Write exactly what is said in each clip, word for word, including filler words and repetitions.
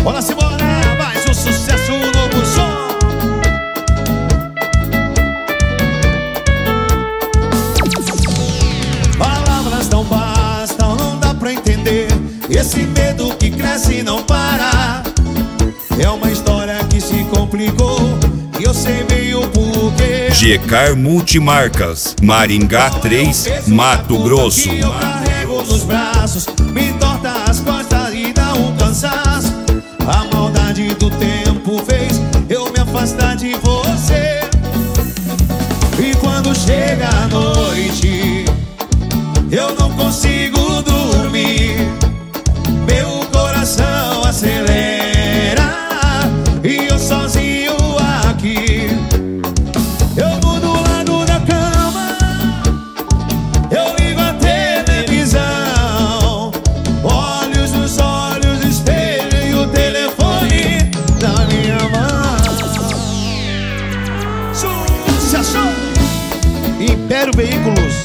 Bora se bora, mais um sucesso, um novo som. Palavras não bastam, não dá pra entender. Esse medo que cresce e não para. É uma história que se complicou e eu sei bem o porquê. Gecar Multimarcas, Maringá três, Mato Grosso. Que eu carrego nos braços, me entorta as costas e dá um cansaço. A maldade do tempo fez eu me afastar de você. E quando chega a noite, eu não consigo dormir. Meu coração acelera e eu sozinho aqui. Eu vou do lado da cama, eu ligo a televisão, olhos nos olhos, espelho e o telefone na minha mão. Sucesso! Império Veículos.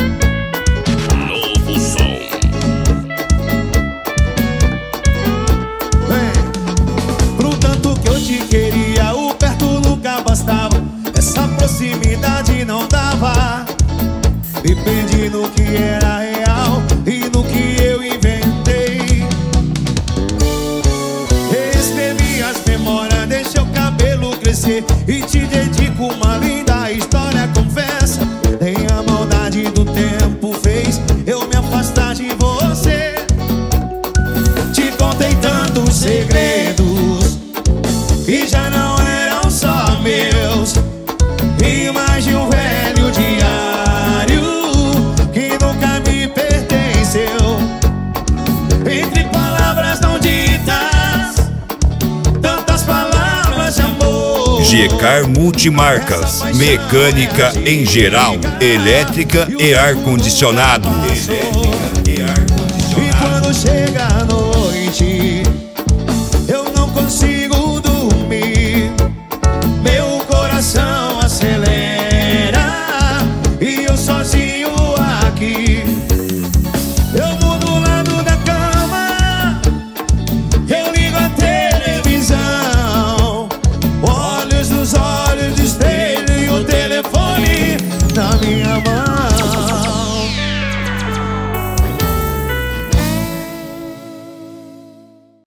Novo som. Vem. Pro tanto que eu te queria, o perto nunca bastava. Essa proximidade não dava. Me perdi no que era real e no que eu inventei. Escrevi as memórias, deixei o cabelo crescer e te dedico uma linda história, confessa. Nem a maldade do tempo fez eu me afastar de você. Te contei tantos segredos que já não eram só meus, e mais de um velho diário que nunca me pertenceu. Entre palavras não ditas, tantas palavras de amor. Gecar Multimarcas, mecânica em geral, elétrica e ar-condicionado. E quando chega a noite,